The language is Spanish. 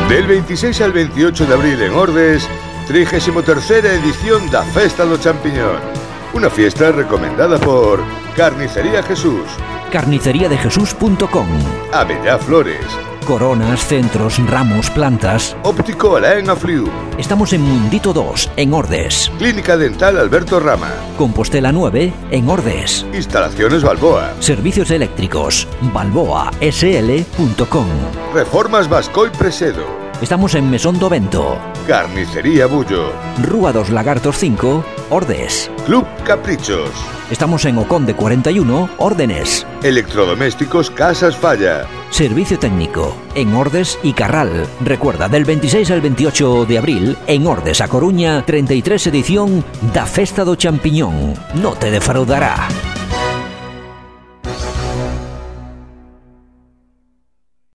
Del 26 al 28 de abril en Ordes, 33ª edición da Festa do Champiñón. Una fiesta recomendada por Carnicería Jesús, carniceriadejesús.com, Abellá Flores, coronas, centros, ramos, plantas. Óptico Alain Afliu, Estamos en Mundito 2, en Ordes. Clínica Dental Alberto Rama, Compostela 9, en Ordes. Instalaciones Balboa, Servicios eléctricos, balboasl.com. Reformas Bascoy Presedo, Estamos en Mesón do Vento, Carnicería Bullo, Rúa dos Lagartos 5, Ordes. Club Caprichos, Estamos en Ocón de 41, Órdenes. Electrodomésticos Casas Falla, Servicio técnico en Ordes y Carral. Recuerda, del 26 al 28 de abril, en Ordes, A Coruña, 33 edición da Festa do Champiñón. No te defraudará.